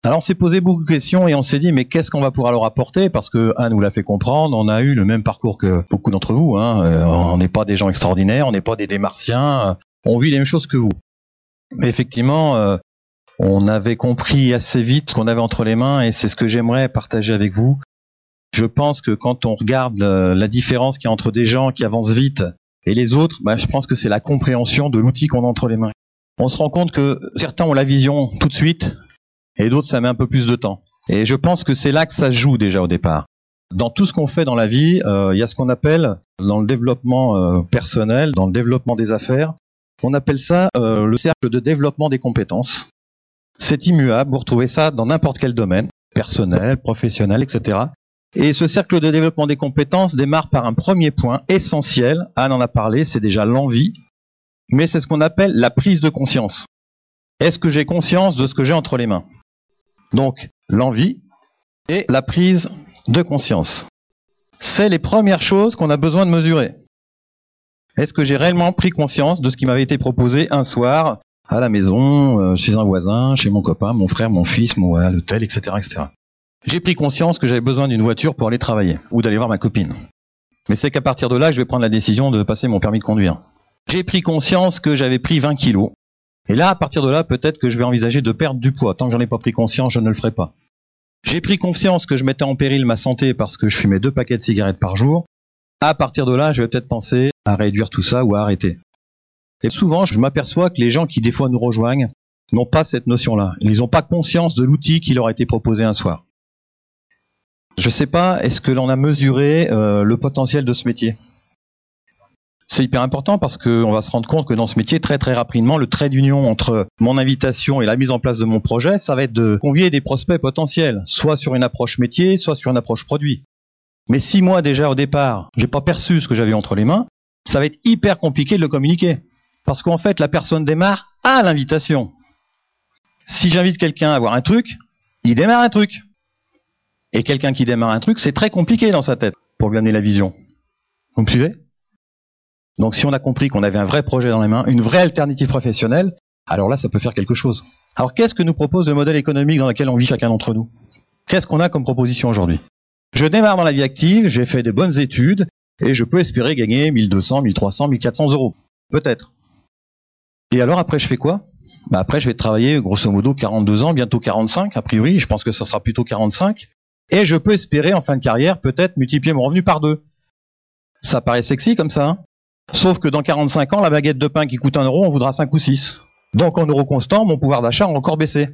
Alors on s'est posé beaucoup de questions et on s'est dit mais qu'est-ce qu'on va pouvoir leur apporter, parce que Anne nous l'a fait comprendre, on a eu le même parcours que beaucoup d'entre vous, hein. On n'est pas des gens extraordinaires, on n'est pas des martiens, on vit les mêmes choses que vous. Mais effectivement, on avait compris assez vite ce qu'on avait entre les mains et c'est ce que j'aimerais partager avec vous. Je pense que quand on regarde la différence qu'il y a entre des gens qui avancent vite et les autres, je pense que c'est la compréhension de l'outil qu'on a entre les mains. On se rend compte que certains ont la vision tout de suite et d'autres ça met un peu plus de temps. Et je pense que c'est là que ça se joue déjà au départ. Dans tout ce qu'on fait dans la vie, il y a ce qu'on appelle dans le développement personnel, dans le développement des affaires, on appelle ça le cercle de développement des compétences. C'est immuable, vous retrouvez ça dans n'importe quel domaine, personnel, professionnel, etc. Et ce cercle de développement des compétences démarre par un premier point essentiel, Anne en a parlé, c'est déjà l'envie, mais c'est ce qu'on appelle la prise de conscience. Est-ce que j'ai conscience de ce que j'ai entre les mains ? Donc, l'envie et la prise de conscience. C'est les premières choses qu'on a besoin de mesurer. Est-ce que j'ai réellement pris conscience de ce qui m'avait été proposé un soir à la maison, chez un voisin, chez mon copain, mon frère, mon fils, à l'hôtel, etc., etc. J'ai pris conscience que j'avais besoin d'une voiture pour aller travailler ou d'aller voir ma copine. Mais c'est qu'à partir de là que je vais prendre la décision de passer mon permis de conduire. J'ai pris conscience que j'avais pris 20 kilos. Et là, à partir de là, peut-être que je vais envisager de perdre du poids. Tant que j'en ai pas pris conscience, je ne le ferai pas. J'ai pris conscience que je mettais en péril ma santé parce que je fumais 2 paquets de cigarettes par jour. À partir de là, je vais peut-être penser à réduire tout ça ou à arrêter. Et souvent, je m'aperçois que les gens qui des fois nous rejoignent n'ont pas cette notion-là. Ils n'ont pas conscience de l'outil qui leur a été proposé un soir. Je ne sais pas, est-ce que l'on a mesuré le potentiel de ce métier ? C'est hyper important parce qu'on va se rendre compte que dans ce métier, très très rapidement, le trait d'union entre mon invitation et la mise en place de mon projet, ça va être de convier des prospects potentiels, soit sur une approche métier, soit sur une approche produit. Mais si moi déjà au départ, j'ai pas perçu ce que j'avais entre les mains, ça va être hyper compliqué de le communiquer. Parce qu'en fait, la personne démarre à l'invitation. Si j'invite quelqu'un à voir un truc, il démarre un truc. Et quelqu'un qui démarre un truc, c'est très compliqué dans sa tête pour lui amener la vision. Vous me suivez ? Donc si on a compris qu'on avait un vrai projet dans les mains, une vraie alternative professionnelle, alors là, ça peut faire quelque chose. Alors qu'est-ce que nous propose le modèle économique dans lequel on vit chacun d'entre nous ? Qu'est-ce qu'on a comme proposition aujourd'hui ? Je démarre dans la vie active, j'ai fait de bonnes études, et je peux espérer gagner 1200, 1300, 1400 euros. Peut-être. Et alors après, je fais quoi ? Après, je vais travailler grosso modo 42 ans, bientôt 45, a priori, je pense que ça sera plutôt 45, et je peux espérer en fin de carrière peut-être multiplier mon revenu par 2. Ça paraît sexy comme ça, hein ? Sauf que dans 45 ans, la baguette de pain qui coûte 1 euro, on voudra 5 ou 6. Donc en euros constants, mon pouvoir d'achat a encore baissé.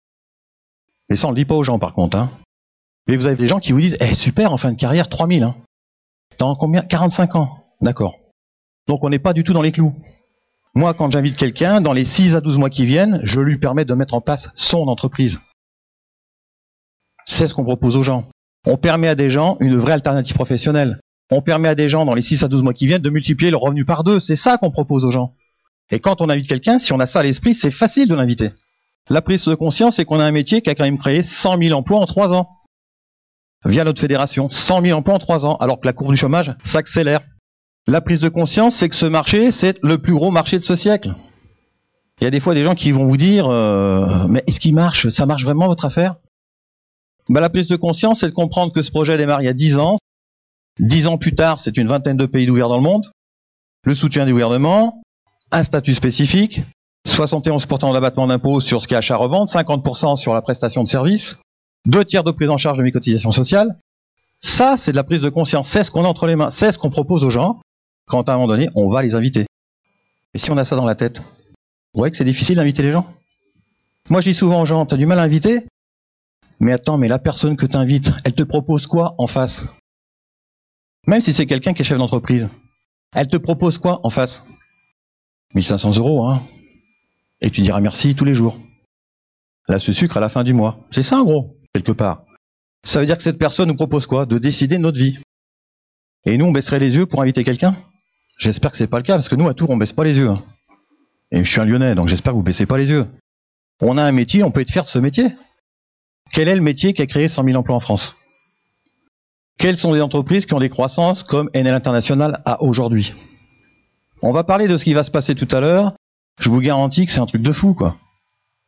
Et ça, on ne le dit pas aux gens par contre, hein. Et vous avez des gens qui vous disent « super, en fin de carrière, 3000 hein. » Dans combien ? 45 ans. D'accord. Donc on n'est pas du tout dans les clous. Moi, quand j'invite quelqu'un, dans les 6 à 12 mois qui viennent, je lui permets de mettre en place son entreprise. C'est ce qu'on propose aux gens. On permet à des gens une vraie alternative professionnelle. On permet à des gens, dans les 6 à 12 mois qui viennent, de multiplier le revenu par 2. C'est ça qu'on propose aux gens. Et quand on invite quelqu'un, si on a ça à l'esprit, c'est facile de l'inviter. La prise de conscience, c'est qu'on a un métier qui a quand même créé 100 000 emplois en 3 ans. Via notre fédération, 100 000 emplois en 3 ans, alors que la courbe du chômage s'accélère. La prise de conscience, c'est que ce marché, c'est le plus gros marché de ce siècle. Il y a des fois des gens qui vont vous dire mais est-ce qu'il marche ? Ça marche vraiment votre affaire ? La prise de conscience, c'est de comprendre que ce projet démarre il y a 10 ans. 10 ans plus tard, c'est une vingtaine de pays ouverts dans le monde. Le soutien du gouvernement, un statut spécifique, 71% d'abattement d'impôts sur ce qui est achat-revente, 50% sur la prestation de services, 2 tiers de prise en charge de mes cotisations sociales. Ça, c'est de la prise de conscience. C'est ce qu'on a entre les mains. C'est ce qu'on propose aux gens quand à un moment donné, on va les inviter. Et si on a ça dans la tête, vous voyez que c'est difficile d'inviter les gens ? Moi, je dis souvent aux gens, t'as du mal à inviter ? Mais attends, mais la personne que tu invites, elle te propose quoi en face ? Même si c'est quelqu'un qui est chef d'entreprise, elle te propose quoi en face ? 1500 euros, hein ? Et tu diras merci tous les jours. Là, ce sucre à la fin du mois. C'est ça, en gros, quelque part. Ça veut dire que cette personne nous propose quoi ? De décider de notre vie. Et nous, on baisserait les yeux pour inviter quelqu'un ? J'espère que c'est pas le cas, parce que nous, à Tours, on baisse pas les yeux. Hein. Et je suis un Lyonnais, donc j'espère que vous baissez pas les yeux. On a un métier, on peut être fier de ce métier. Quel est le métier qui a créé 100 000 emplois en France ? Quelles sont les entreprises qui ont des croissances comme Enel International a aujourd'hui ? On va parler de ce qui va se passer tout à l'heure. Je vous garantis que c'est un truc de fou, quoi.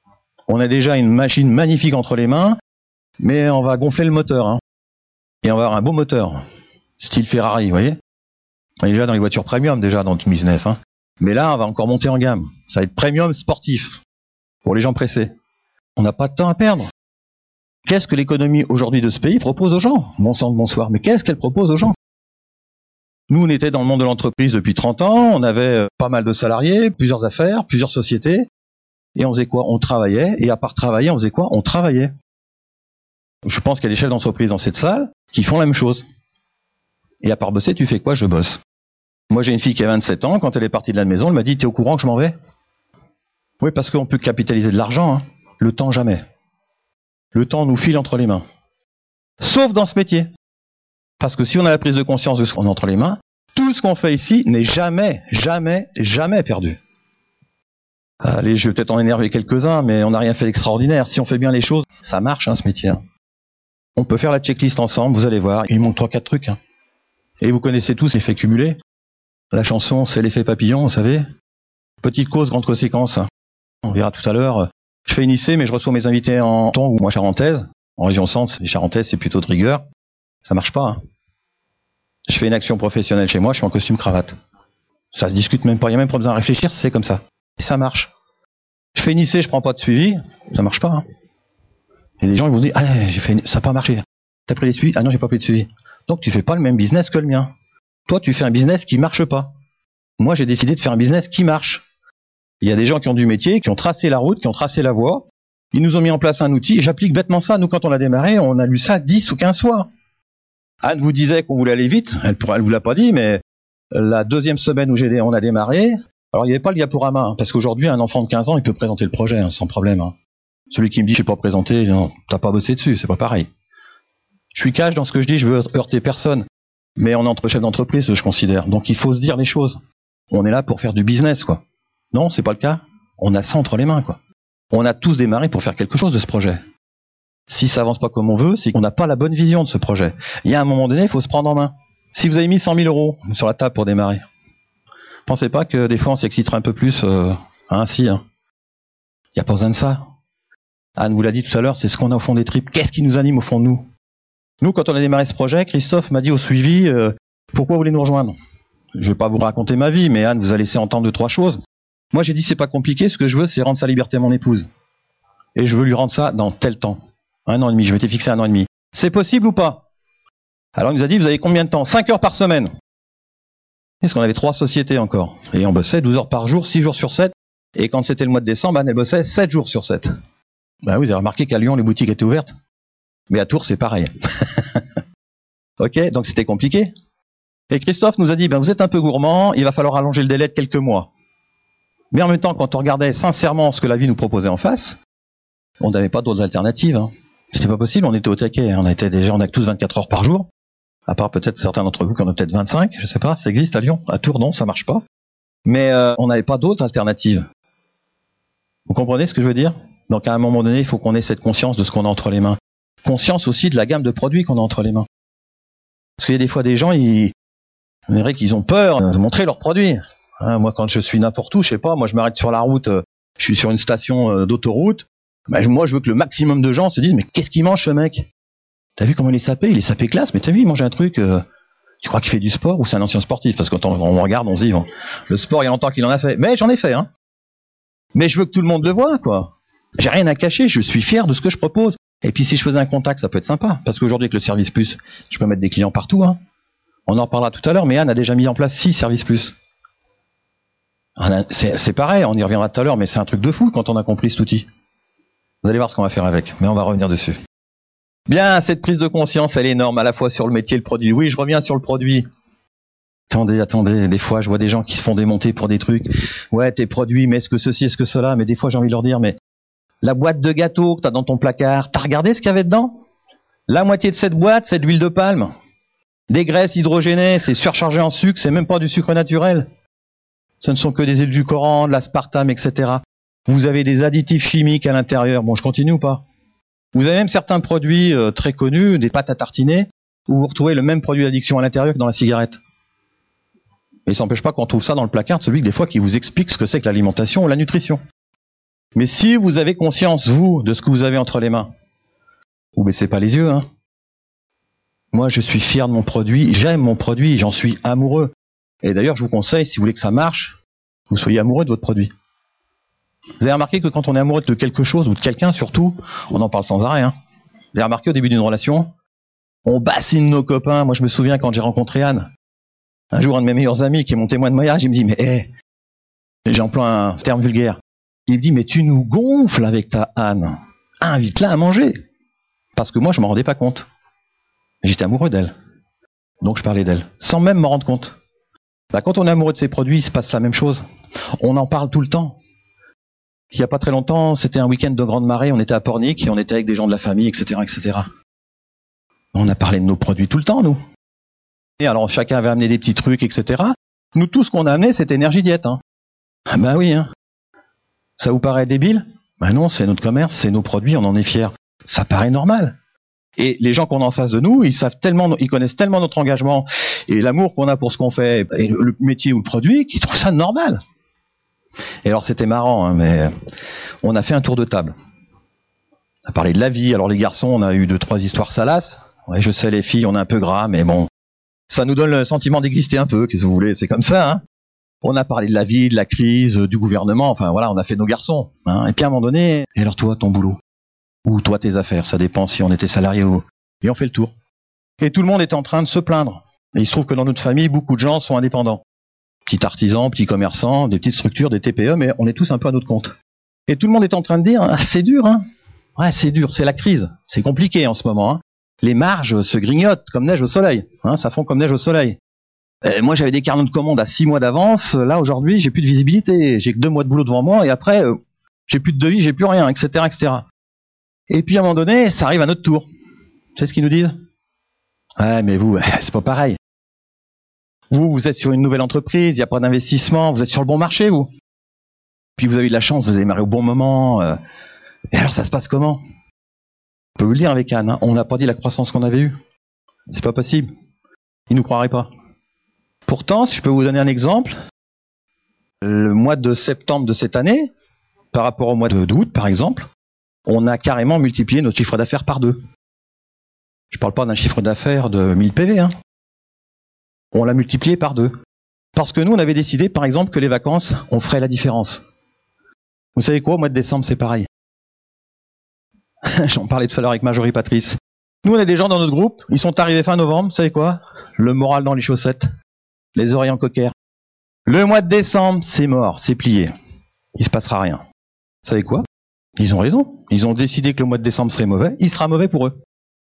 On a déjà une machine magnifique entre les mains, mais on va gonfler le moteur. Hein. Et on va avoir un beau moteur, style Ferrari, vous voyez. On est déjà dans les voitures premium, déjà, dans le business. Hein. Mais là, on va encore monter en gamme. Ça va être premium sportif, pour les gens pressés. On n'a pas de temps à perdre. Qu'est-ce que l'économie aujourd'hui de ce pays propose aux gens? Bon sang de bonsoir, mais qu'est-ce qu'elle propose aux gens? Nous, on était dans le monde de l'entreprise depuis 30 ans, on avait pas mal de salariés, plusieurs affaires, plusieurs sociétés, et on faisait quoi? On travaillait, et à part travailler, on faisait quoi? On travaillait. Je pense qu'il y a des chefs d'entreprise dans cette salle qui font la même chose. Et à part bosser, tu fais quoi? Je bosse. Moi, j'ai une fille qui a 27 ans, quand elle est partie de la maison, elle m'a dit, t'es au courant que je m'en vais? Oui, parce qu'on peut capitaliser de l'argent, hein. Le temps, jamais. Le temps nous file entre les mains. Sauf dans ce métier. Parce que si on a la prise de conscience de ce qu'on a entre les mains, tout ce qu'on fait ici n'est jamais, jamais, jamais perdu. Allez, je vais peut-être en énerver quelques-uns, mais on n'a rien fait d'extraordinaire. Si on fait bien les choses, ça marche, hein, ce métier. On peut faire la checklist ensemble, vous allez voir, il manque 3-4 trucs. Hein. Et vous connaissez tous l'effet cumulé. La chanson, c'est l'effet papillon, vous savez. Petite cause, grande conséquence. On verra tout à l'heure. Je fais une IC, mais je reçois mes invités en ton ou moi charentaise. En région centre, les charentaises, c'est plutôt de rigueur. Ça marche pas. Hein. Je fais une action professionnelle chez moi, je suis en costume cravate. Ça se discute même pas, il n'y a même pas besoin de réfléchir, c'est comme ça. Et ça marche. Je fais une IC, je prends pas de suivi, ça marche pas. Hein. Et des gens ils vont dire, ah, ça n'a pas marché. T'as pris les suivis? Ah non, j'ai pas pris de suivi. Donc tu fais pas le même business que le mien. Toi, tu fais un business qui marche pas. Moi, j'ai décidé de faire un business qui marche. Il y a des gens qui ont du métier, qui ont tracé la route, qui ont tracé la voie. Ils nous ont mis en place un outil, et j'applique bêtement ça. Nous, quand on a démarré, on a lu ça 10 ou 15 fois. Anne vous disait qu'on voulait aller vite, elle vous l'a pas dit, mais la deuxième semaine où on a démarré, alors il n'y avait pas le diaporama, hein, parce qu'aujourd'hui, un enfant de 15 ans, il peut présenter le projet, hein, sans problème. Hein. Celui qui me dit, je sais pas présenter, non, t'as pas bossé dessus, c'est pas pareil. Je suis cash dans ce que je dis, je veux heurter personne. Mais on est entre chefs d'entreprise, je considère. Donc il faut se dire les choses. On est là pour faire du business, quoi. Non, c'est pas le cas. On a ça entre les mains, quoi. On a tous démarré pour faire quelque chose de ce projet. Si ça avance pas comme on veut, c'est qu'on n'a pas la bonne vision de ce projet. Il y a un moment donné, il faut se prendre en main. Si vous avez mis 100 000 euros sur la table pour démarrer, pensez pas que des fois on s'exciterait un peu plus ainsi. Hein. Il n'y a pas besoin de ça. Anne vous l'a dit tout à l'heure, c'est ce qu'on a au fond des tripes. Qu'est-ce qui nous anime au fond de nous? Nous, quand on a démarré ce projet, Christophe m'a dit au suivi, pourquoi vous voulez nous rejoindre? Je vais pas vous raconter ma vie, mais Anne vous a laissé entendre 2-3 choses. Moi, j'ai dit, c'est pas compliqué, ce que je veux, c'est rendre sa liberté à mon épouse. Et je veux lui rendre ça dans tel temps. 1 an et demi, je m'étais fixé 1 an et demi. C'est possible ou pas? Alors il nous a dit, vous avez combien de temps? 5 heures par semaine. Parce qu'on avait 3 sociétés encore. Et on bossait 12 heures par jour, 6 jours sur 7. Et quand c'était le mois de décembre, Anne, elle bossait 7 jours sur 7. Ben oui, vous avez remarqué qu'à Lyon, les boutiques étaient ouvertes. Mais à Tours, c'est pareil. Ok, donc c'était compliqué. Et Christophe nous a dit, ben vous êtes un peu gourmand, il va falloir allonger le délai de quelques mois. Mais en même temps, quand on regardait sincèrement ce que la vie nous proposait en face, on n'avait pas d'autres alternatives. Hein. C'était pas possible, on était au taquet. On a tous 24 heures par jour. À part peut-être certains d'entre vous qui en ont peut-être 25, je sais pas, ça existe à Lyon. À Tours, non, ça marche pas. Mais on n'avait pas d'autres alternatives. Vous comprenez ce que je veux dire? Donc à un moment donné, il faut qu'on ait cette conscience de ce qu'on a entre les mains. Conscience aussi de la gamme de produits qu'on a entre les mains. Parce qu'il y a des fois des gens, on dirait qu'ils ont peur de montrer leurs produits. Hein, moi, quand je suis n'importe où, je sais pas, moi je m'arrête sur la route, je suis sur une station d'autoroute, ben, moi je veux que le maximum de gens se disent, mais qu'est-ce qu'il mange ce mec? T'as vu comment il est sapé? Il est sapé classe, mais t'as vu, il mange un truc, tu crois qu'il fait du sport ou c'est un ancien sportif? Parce que quand on regarde, on se dit, bon, le sport, il y a longtemps qu'il en a fait. Mais j'en ai fait, hein. Mais je veux que tout le monde le voie, quoi. J'ai rien à cacher, je suis fier de ce que je propose. Et puis si je faisais un contact, ça peut être sympa. Parce qu'aujourd'hui, avec le service plus, je peux mettre des clients partout, hein. On en reparlera tout à l'heure, mais Anne a déjà mis en place 6 services plus. C'est pareil, on y reviendra tout à l'heure, mais c'est un truc de fou quand on a compris cet outil. Vous allez voir ce qu'on va faire avec, mais on va revenir dessus. Bien, cette prise de conscience, elle est énorme, à la fois sur le métier et le produit. Oui, je reviens sur le produit. Attendez, des fois, je vois des gens qui se font démonter pour des trucs. Ouais, tes produits, mais est-ce que ceci, est-ce que cela? Mais des fois, j'ai envie de leur dire, mais la boîte de gâteau que t'as dans ton placard, t'as regardé ce qu'il y avait dedans? La moitié de cette boîte, c'est de l'huile de palme. Des graisses hydrogénées, c'est surchargé en sucre, c'est même pas du sucre naturel. Ce ne sont que des édulcorants, de l'aspartame, etc. Vous avez des additifs chimiques à l'intérieur. Bon, je continue ou pas? Vous avez même certains produits très connus, des pâtes à tartiner, où vous retrouvez le même produit d'addiction à l'intérieur que dans la cigarette. Et ça n'empêche pas qu'on trouve ça dans le placard de celui que des fois qui vous explique ce que c'est que l'alimentation ou la nutrition. Mais si vous avez conscience, vous, de ce que vous avez entre les mains, vous baissez pas les yeux, hein. Moi, je suis fier de mon produit, j'aime mon produit, j'en suis amoureux. Et d'ailleurs, je vous conseille, si vous voulez que ça marche, vous soyez amoureux de votre produit. Vous avez remarqué que quand on est amoureux de quelque chose, ou de quelqu'un surtout, on en parle sans arrêt, hein. Vous avez remarqué au début d'une relation, on bassine nos copains. Moi, je me souviens quand j'ai rencontré Anne, un jour, un de mes meilleurs amis, qui est mon témoin de mariage, il me dit, mais j'emploie un terme vulgaire. Il me dit, mais tu nous gonfles avec ta Anne. Invite-la à manger. Parce que moi, je m'en rendais pas compte. J'étais amoureux d'elle. Donc, je parlais d'elle. Sans même m'en rendre compte. Bah, quand on est amoureux de ses produits, il se passe la même chose. On en parle tout le temps. Il n'y a pas très longtemps, c'était un week-end de grande marée, on était à Pornic et on était avec des gens de la famille, etc., etc. On a parlé de nos produits tout le temps, nous. Et alors, chacun avait amené des petits trucs, etc. Nous, tout ce qu'on a amené, c'était Énergie Diète, hein. Ah ben oui, hein. Ça vous paraît débile? Ben non, c'est notre commerce, c'est nos produits, on en est fiers. Ça paraît normal. Et les gens qu'on a en face de nous, ils connaissent tellement notre engagement et l'amour qu'on a pour ce qu'on fait, et le métier ou le produit, qu'ils trouvent ça normal. Et alors c'était marrant, hein, mais on a fait un tour de table. On a parlé de la vie. Alors les garçons, on a eu 2-3 histoires salaces. Ouais, je sais, les filles, on est un peu gras, mais bon, ça nous donne le sentiment d'exister un peu, qu'est-ce que vous voulez, c'est comme ça, hein. On a parlé de la vie, de la crise, du gouvernement, enfin voilà, on a fait nos garçons, hein. Et puis à un moment donné, et alors toi, ton boulot? Ou toi, tes affaires, ça dépend si on était salarié ou... Et on fait le tour. Et tout le monde est en train de se plaindre. Et il se trouve que dans notre famille, beaucoup de gens sont indépendants. Petits artisans, petits commerçants, des petites structures, des TPE, mais on est tous un peu à notre compte. Et tout le monde est en train de dire, ah, c'est dur, hein. Ouais, c'est dur, c'est la crise. C'est compliqué en ce moment, hein. Les marges se grignotent comme neige au soleil, hein, ça fond comme neige au soleil. Moi, j'avais des carnets de commandes à 6 mois d'avance. Là, aujourd'hui, j'ai plus de visibilité. J'ai que 2 mois de boulot devant moi, et après, j'ai plus de devis, j'ai plus rien, etc., etc. Et puis, à un moment donné, ça arrive à notre tour. C'est ce qu'ils nous disent? Ouais, mais vous, c'est pas pareil. Vous êtes sur une nouvelle entreprise, il n'y a pas d'investissement, vous êtes sur le bon marché, vous. Puis vous avez eu de la chance, vous avez démarré au bon moment. Et alors, ça se passe comment? On peut vous le dire avec Anne, hein, on n'a pas dit la croissance qu'on avait eue. C'est pas possible. Ils nous croiraient pas. Pourtant, si je peux vous donner un exemple, le mois de septembre de cette année, par rapport au mois d'août, par exemple, on a carrément multiplié notre chiffre d'affaires par 2. Je ne parle pas d'un chiffre d'affaires de 1000 PV, hein. On l'a multiplié par 2. Parce que nous, on avait décidé, par exemple, que les vacances, on ferait la différence. Vous savez quoi, au mois de décembre, c'est pareil. J'en parlais tout à l'heure avec Marjorie Patrice. Nous, on a des gens dans notre groupe, ils sont arrivés fin novembre, vous savez quoi? Le moral dans les chaussettes, les oreilles en cocker. Le mois de décembre, c'est mort, c'est plié. Il se passera rien. Vous savez quoi? Ils ont raison. Ils ont décidé que le mois de décembre serait mauvais, il sera mauvais pour eux.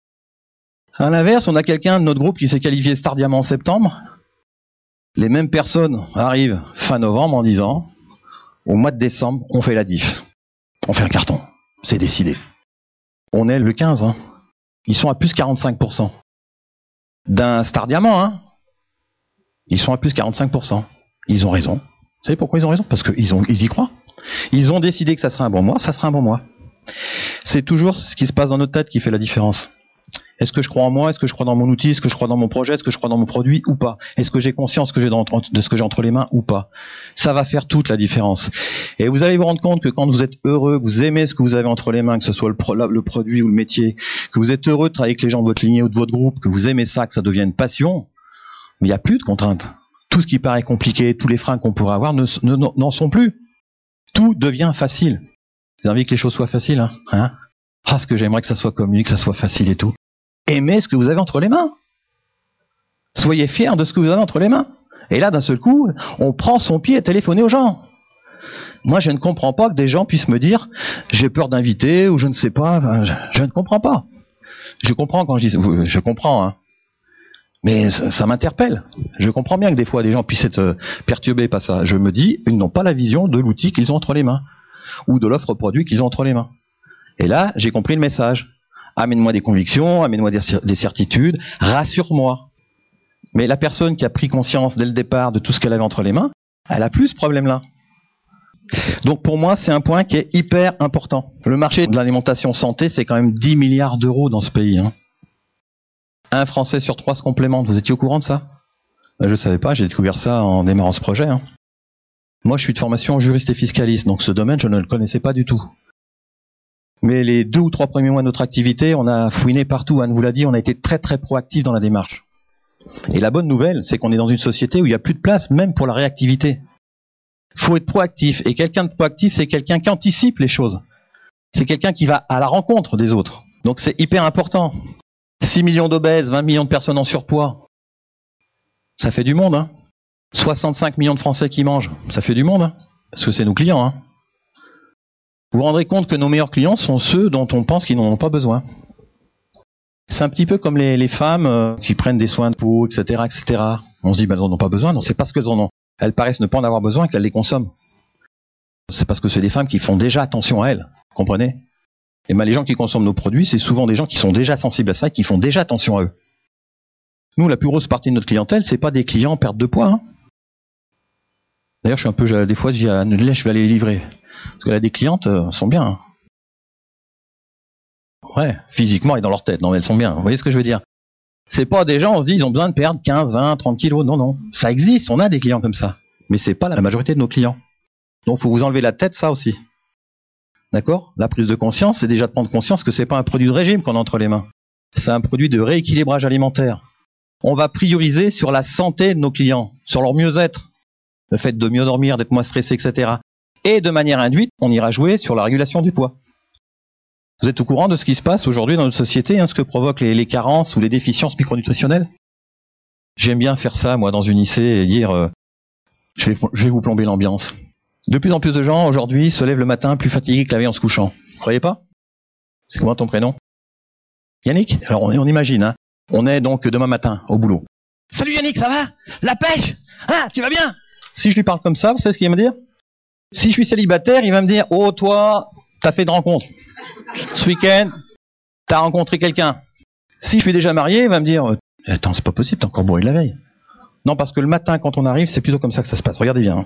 À l'inverse, on a quelqu'un de notre groupe qui s'est qualifié Star Diamant en septembre. Les mêmes personnes arrivent fin novembre en disant, au mois de décembre, on fait la diff. On fait un carton. C'est décidé. On est le 15, hein. Ils sont à plus 45%. D'un Star Diamant, hein. Ils sont à plus 45%. Ils ont raison. Vous savez pourquoi ils ont raison? Parce qu'ils y croient. Ils ont décidé que ça sera un bon mois, ça sera un bon mois. C'est toujours ce qui se passe dans notre tête qui fait la différence. Est-ce que je crois en moi? Est-ce que je crois dans mon outil? Est-ce que je crois dans mon projet? Est-ce que je crois dans mon produit ou pas? Est-ce que j'ai conscience de ce que j'ai entre les mains ou pas? Ça va faire toute la différence. Et vous allez vous rendre compte que quand vous êtes heureux, que vous aimez ce que vous avez entre les mains, que ce soit le produit ou le métier, que vous êtes heureux de travailler avec les gens de votre lignée ou de votre groupe, que vous aimez ça, que ça devienne passion, mais il n'y a plus de contraintes. Tout ce qui paraît compliqué, tous les freins qu'on pourrait avoir n'en sont plus. Tout devient facile. Vous avez envie que les choses soient faciles, hein? Ah, ce que j'aimerais que ça soit comme lui, que ça soit facile et tout. Aimez ce que vous avez entre les mains. Soyez fiers de ce que vous avez entre les mains. Et là, d'un seul coup, on prend son pied à téléphoner aux gens. Moi, je ne comprends pas que des gens puissent me dire « j'ai peur d'inviter » ou je ne sais pas. Je ne comprends pas. Je comprends quand je dis « je comprends hein. ». Mais ça m'interpelle. Je comprends bien que des fois, des gens puissent être perturbés par ça. Je me dis, ils n'ont pas la vision de l'outil qu'ils ont entre les mains ou de l'offre produit qu'ils ont entre les mains. Et là, j'ai compris le message. Amène-moi des convictions, amène-moi des certitudes, rassure-moi. Mais la personne qui a pris conscience dès le départ de tout ce qu'elle avait entre les mains, elle a plus ce problème-là. Donc pour moi, c'est un point qui est hyper important. Le marché de l'alimentation santé, c'est quand même 10 milliards d'euros dans ce pays. Hein. Un Français sur 3 se complémente. Vous étiez au courant de ça? Je ne savais pas, j'ai découvert ça en démarrant ce projet. Hein. Moi, je suis de formation juriste et fiscaliste, donc ce domaine, je ne le connaissais pas du tout. Mais les 2 ou 3 premiers mois de notre activité, on a fouiné partout. Anne vous l'a dit, on a été très très proactif dans la démarche. Et la bonne nouvelle, c'est qu'on est dans une société où il n'y a plus de place, même pour la réactivité. Il faut être proactif. Et quelqu'un de proactif, c'est quelqu'un qui anticipe les choses. C'est quelqu'un qui va à la rencontre des autres. Donc c'est hyper important. 6 millions d'obèses, 20 millions de personnes en surpoids. Ça fait du monde, hein. 65 millions de Français qui mangent. Ça fait du monde, hein. Parce que c'est nos clients, hein. Vous vous rendrez compte que nos meilleurs clients sont ceux dont on pense qu'ils n'en ont pas besoin. C'est un petit peu comme les femmes qui prennent des soins de peau, etc., etc. On se dit, elles n'en ont pas besoin. Non, c'est parce qu'elles en ont. Elles paraissent ne pas en avoir besoin qu'elles les consomment. C'est parce que c'est des femmes qui font déjà attention à elles. Vous comprenez? Et bien, les gens qui consomment nos produits, c'est souvent des gens qui sont déjà sensibles à ça et qui font déjà attention à eux. Nous, la plus grosse partie de notre clientèle, c'est pas des clients en perte de poids, hein. D'ailleurs, je suis un peu, des fois, je dis à Annelien, je vais aller les livrer. Parce que là, des clientes, sont bien, hein. Ouais, physiquement et dans leur tête. Non, mais elles sont bien. Vous voyez ce que je veux dire? C'est pas des gens, on se dit, ils ont besoin de perdre 15, 20, 30 kilos. Non, non. Ça existe, on a des clients comme ça. Mais c'est pas la majorité de nos clients. Donc, faut vous enlever la tête, ça aussi. D'accord? La prise de conscience, c'est déjà de prendre conscience que c'est pas un produit de régime qu'on a entre les mains. C'est un produit de rééquilibrage alimentaire. On va prioriser sur la santé de nos clients, sur leur mieux-être. Le fait de mieux dormir, d'être moins stressé, etc. Et de manière induite, on ira jouer sur la régulation du poids. Vous êtes au courant de ce qui se passe aujourd'hui dans notre société, hein, ce que provoquent les carences ou les déficiences micronutritionnelles? J'aime bien faire ça, moi, dans une IC, et dire je vais vous plomber l'ambiance. De plus en plus de gens, aujourd'hui, se lèvent le matin plus fatigués que la veille en se couchant. Vous croyez pas? C'est comment ton prénom? Yannick? Alors, on imagine, hein. On est donc demain matin, au boulot. Salut Yannick, ça va? La pêche? Ah, tu vas bien? Si je lui parle comme ça, vous savez ce qu'il va me dire? Si je suis célibataire, il va me dire, oh, toi, t'as fait de rencontres. Ce week-end, t'as rencontré quelqu'un. Si je suis déjà marié, il va me dire, attends, c'est pas possible, t'es encore bourré de la veille. Non, parce que le matin, quand on arrive, c'est plutôt comme ça que ça se passe. Regardez bien. Hein.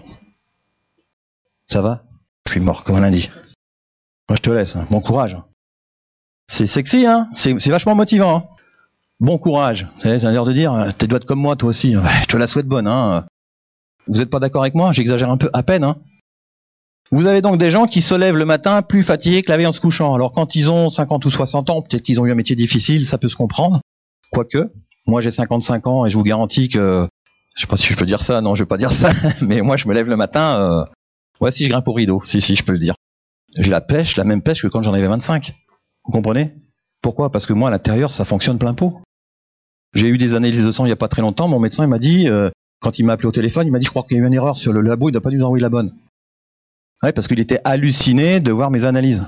Ça va? Je suis mort, comme un lundi. Moi, je te laisse. Hein. Bon courage. C'est sexy, hein? C'est vachement motivant. Hein. Bon courage. C'est un l'air de dire, t'es doigts comme moi, toi aussi. Ouais, je te la souhaite bonne. Hein. Vous n'êtes pas d'accord avec moi? J'exagère un peu, à peine. Hein. Vous avez donc des gens qui se lèvent le matin plus fatigués que la veille en se couchant. Alors quand ils ont 50 ou 60 ans, peut-être qu'ils ont eu un métier difficile, ça peut se comprendre. Quoique, moi j'ai 55 ans et je vous garantis que, je sais pas si je peux dire ça, non je vais pas dire ça, mais moi je me lève le matin, ouais si je grimpe au rideau, si je peux le dire. J'ai la pêche, la même pêche que quand j'en avais 25. Vous comprenez? Pourquoi? Parce que moi à l'intérieur ça fonctionne plein pot. J'ai eu des analyses de sang il y a pas très longtemps, mon médecin il m'a dit, quand il m'a appelé au téléphone, il m'a dit je crois qu'il y a eu une erreur sur le labo, il n'a pas dû nous envoyer la bonne. Ouais, parce qu'il était halluciné de voir mes analyses.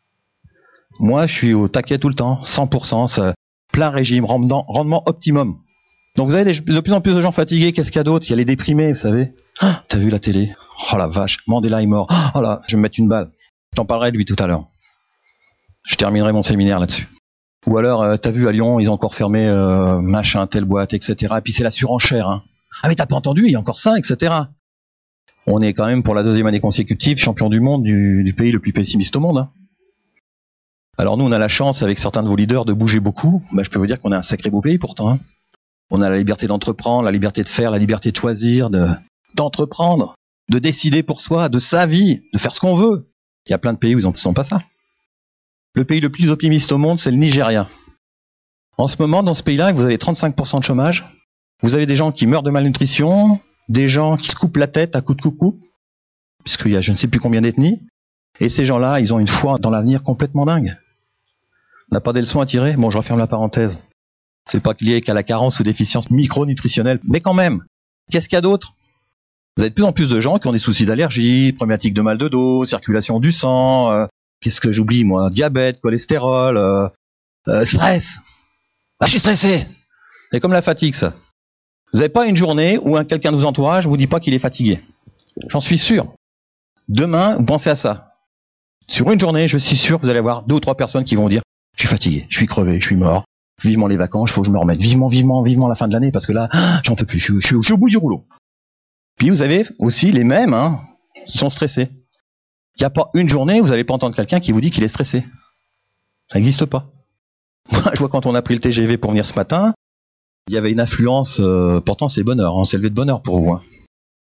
Moi, je suis au taquet tout le temps, 100%, plein régime, rendement optimum. Donc vous avez de plus en plus de gens fatigués, qu'est-ce qu'il y a d'autre? Il y a les déprimés, vous savez. Ah, t'as vu la télé? Oh la vache, Mandela est mort. Oh là, je vais me mettre une balle. Je t'en parlerai de lui tout à l'heure. Je terminerai mon séminaire là-dessus. Ou alors, t'as vu à Lyon, ils ont encore fermé machin, telle boîte, etc. Et puis c'est la surenchère. Hein. Ah mais t'as pas entendu, il y a encore ça, etc. On est quand même pour la 2e année consécutive champion du monde du pays le plus pessimiste au monde. Hein. Alors nous, on a la chance avec certains de vos leaders de bouger beaucoup. Bah, je peux vous dire qu'on est un sacré beau pays pourtant. Hein. On a la liberté d'entreprendre, la liberté de faire, la liberté de choisir, d'entreprendre, de décider pour soi, de sa vie, de faire ce qu'on veut. Il y a plein de pays où ils n'ont pas ça. Le pays le plus optimiste au monde, c'est le Nigeria. En ce moment, dans ce pays-là, vous avez 35% de chômage. Vous avez des gens qui meurent de malnutrition, des gens qui se coupent la tête à coups de coucou, puisqu'il y a je ne sais plus combien d'ethnies, et ces gens-là, ils ont une foi dans l'avenir complètement dingue. On n'a pas des leçons à tirer? Bon, je referme la parenthèse. C'est pas lié qu'à la carence ou déficience micronutritionnelle, mais quand même, qu'est-ce qu'il y a d'autre? Vous avez de plus en plus de gens qui ont des soucis d'allergie, problématiques de mal de dos, circulation du sang, qu'est-ce que j'oublie moi? Diabète, cholestérol, stress. Ah, je suis stressé. C'est comme la fatigue, ça. Vous n'avez pas une journée où quelqu'un de vos entourages vous dit pas qu'il est fatigué. J'en suis sûr. Demain, vous pensez à ça. Sur une journée, je suis sûr que vous allez avoir 2 ou 3 personnes qui vont dire « Je suis fatigué, je suis crevé, je suis mort. Vivement les vacances, il faut que je me remette. Vivement la fin de l'année parce que là, j'en peux plus, je suis au bout du rouleau. » Puis vous avez aussi les mêmes qui sont stressés. Il n'y a pas une journée où vous n'allez pas entendre quelqu'un qui vous dit qu'il est stressé. Ça n'existe pas. Moi, je vois quand on a pris le TGV pour venir ce matin, il y avait une affluence, pourtant c'est bonheur, on s'est levé de bonne heure pour vous. Hein.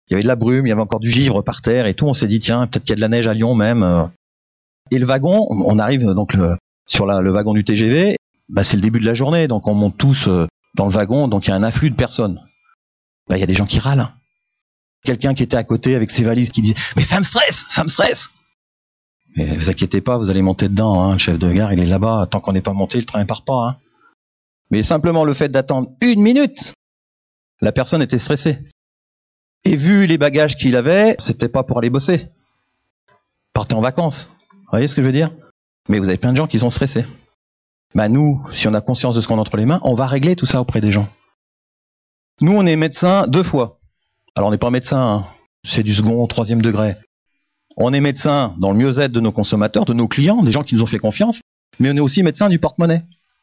Il y avait de la brume, il y avait encore du givre par terre et tout. On s'est dit, tiens, peut-être qu'il y a de la neige à Lyon même. Et le wagon, on arrive donc sur le wagon du TGV, bah, c'est le début de la journée, donc on monte tous dans le wagon, donc il y a un afflux de personnes. Bah, il y a des gens qui râlent. Quelqu'un qui était à côté avec ses valises qui dit, mais ça me stresse, ça me stresse. Mais vous inquiétez pas, vous allez monter dedans, hein. Le chef de gare, il est là-bas, tant qu'on n'est pas monté, le train ne part pas. Hein. Mais simplement le fait d'attendre 1 minute, la personne était stressée. Et vu les bagages qu'il avait, c'était pas pour aller bosser. Partez en vacances. Vous voyez ce que je veux dire? Mais vous avez plein de gens qui sont stressés. Bah nous, si on a conscience de ce qu'on a entre les mains, on va régler tout ça auprès des gens. Nous, on est médecin 2 fois. Alors on n'est pas médecin, hein. C'est du second au 3e degré. On est médecin dans le mieux-être de nos consommateurs, de nos clients, des gens qui nous ont fait confiance, mais on est aussi médecin du porte-monnaie.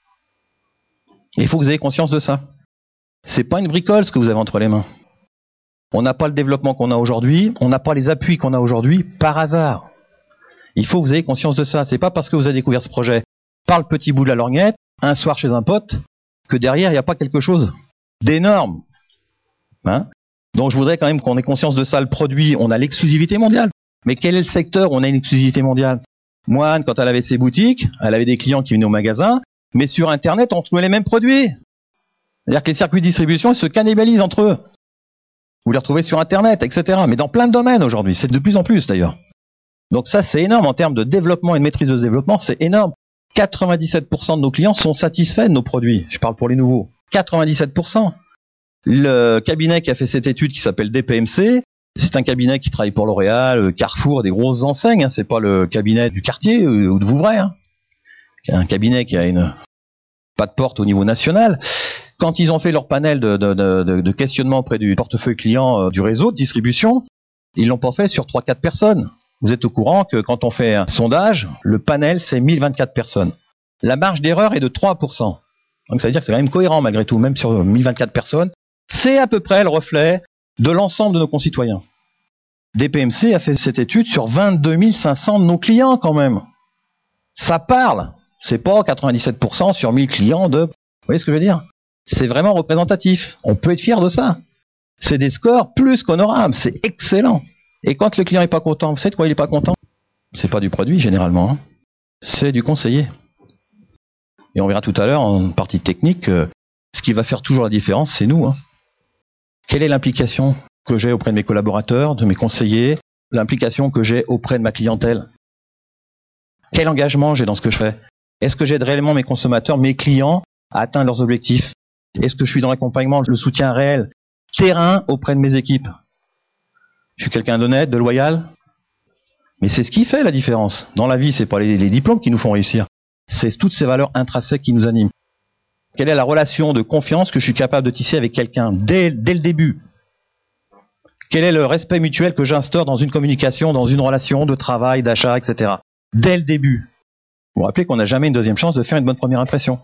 Et il faut que vous ayez conscience de ça. C'est pas une bricole ce que vous avez entre les mains. On n'a pas le développement qu'on a aujourd'hui, on n'a pas les appuis qu'on a aujourd'hui par hasard. Il faut que vous ayez conscience de ça. C'est pas parce que vous avez découvert ce projet par le petit bout de la lorgnette, un soir chez un pote, que derrière il n'y a pas quelque chose d'énorme. Hein? Donc je voudrais quand même qu'on ait conscience de ça. Le produit, on a l'exclusivité mondiale. Mais quel est le secteur où on a une exclusivité mondiale? Moine, quand elle avait ses boutiques, elle avait des clients qui venaient au magasin, mais sur Internet, on trouvait les mêmes produits. C'est-à-dire que les circuits de distribution, ils se cannibalisent entre eux. Vous les retrouvez sur Internet, etc. Mais dans plein de domaines aujourd'hui, c'est de plus en plus d'ailleurs. Donc ça, c'est énorme en termes de développement et de maîtrise de ce développement, c'est énorme. 97% de nos clients sont satisfaits de nos produits. Je parle pour les nouveaux. 97%. Le cabinet qui a fait cette étude qui s'appelle DPMC, c'est un cabinet qui travaille pour L'Oréal, Carrefour, des grosses enseignes. Hein. C'est pas le cabinet du quartier ou de Vouvray. Hein. Un cabinet qui a pas de porte au niveau national. Quand ils ont fait leur panel de questionnement auprès du portefeuille client du réseau de distribution, ils l'ont pas fait sur 3-4 personnes. Vous êtes au courant que quand on fait un sondage, le panel c'est 1024 personnes. La marge d'erreur est de 3%. Donc ça veut dire que c'est quand même cohérent malgré tout, même sur 1024 personnes. C'est à peu près le reflet de l'ensemble de nos concitoyens. DPMC a fait cette étude sur 22 500 de nos clients quand même. Ça parle. C'est pas 97% sur 1000 clients de... Vous voyez ce que je veux dire? C'est vraiment représentatif. On peut être fier de ça. C'est des scores plus qu'honorables. C'est excellent. Et quand le client n'est pas content, vous savez de quoi il n'est pas content? C'est pas du produit généralement. Hein. C'est du conseiller. Et on verra tout à l'heure en partie technique ce qui va faire toujours la différence, c'est nous. Hein. Quelle est l'implication que j'ai auprès de mes collaborateurs, de mes conseillers, l'implication que j'ai auprès de ma clientèle? Quel engagement j'ai dans ce que je fais? Est-ce que j'aide réellement mes consommateurs, mes clients, à atteindre leurs objectifs? Est-ce que je suis dans l'accompagnement, le soutien réel, terrain auprès de mes équipes? Je suis quelqu'un d'honnête, de loyal? Mais c'est ce qui fait la différence. Dans la vie, c'est pas les diplômes qui nous font réussir. C'est toutes ces valeurs intrinsèques qui nous animent. Quelle est la relation de confiance que je suis capable de tisser avec quelqu'un dès le début? Quel est le respect mutuel que j'instaure dans une communication, dans une relation de travail, d'achat, etc. Dès le début. Vous vous rappelez qu'on n'a jamais une deuxième chance de faire une bonne première impression.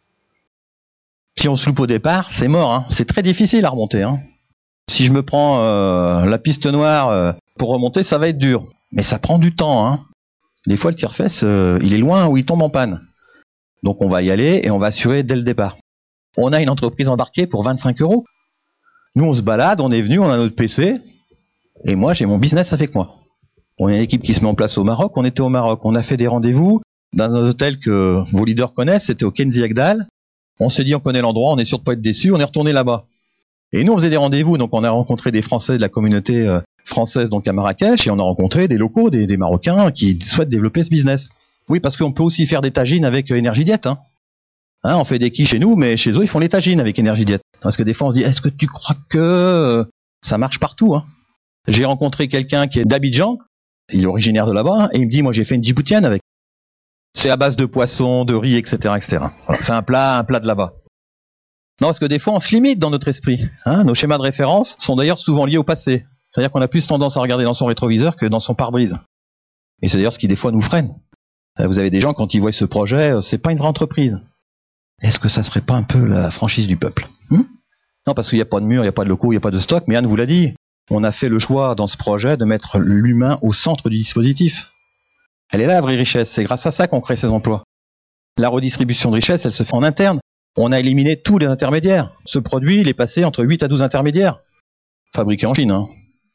Si on se loupe au départ, c'est mort. Hein. C'est très difficile à remonter. Hein. Si je me prends la piste noire pour remonter, ça va être dur. Mais ça prend du temps. Hein. Des fois, le tire-fesse, il est loin ou il tombe en panne. Donc on va y aller et on va assurer dès le départ. On a une entreprise embarquée pour 25 €. Nous, on se balade, on est venu, on a notre PC. Et moi, j'ai mon business avec moi. On a une équipe qui se met en place au Maroc. On était au Maroc. On a fait des rendez-vous dans un hôtel que vos leaders connaissent. C'était au Kenzi Agdal. On s'est dit, on connaît l'endroit, on est sûr de pas être déçu. On est retourné là-bas. Et nous, on faisait des rendez-vous. Donc, on a rencontré des Français de la communauté française donc à Marrakech. Et on a rencontré des locaux, des Marocains qui souhaitent développer ce business. Oui, parce qu'on peut aussi faire des tagines avec Énergie Diète. Hein. Hein, on fait des quilles chez nous, mais chez eux, ils font les tagines avec Énergie Diète. Parce que des fois, on se dit, est-ce que tu crois que ça marche partout? Hein? J'ai rencontré quelqu'un qui est d'Abidjan, il est originaire de là-bas, hein, et il me dit, moi j'ai fait une djiboutienne avec. C'est à base de poisson, de riz, etc. etc. Voilà, c'est un plat de là-bas. Non, parce que des fois, on se limite dans notre esprit. Hein. Nos schémas de référence sont d'ailleurs souvent liés au passé. C'est-à-dire qu'on a plus tendance à regarder dans son rétroviseur que dans son pare-brise. Et c'est d'ailleurs ce qui des fois nous freine. Vous avez des gens, quand ils voient ce projet, c'est pas une vraie entreprise. Est-ce que ça serait pas un peu la franchise du peuple? Non, parce qu'il n'y a pas de mur, il n'y a pas de locaux, il n'y a pas de stock, mais Anne vous l'a dit. On a fait le choix dans ce projet de mettre l'humain au centre du dispositif. Elle est là la vraie richesse, c'est grâce à ça qu'on crée ces emplois. La redistribution de richesse, elle se fait en interne. On a éliminé tous les intermédiaires. Ce produit, il est passé entre 8 à 12 intermédiaires. Fabriqué en Chine. Hein.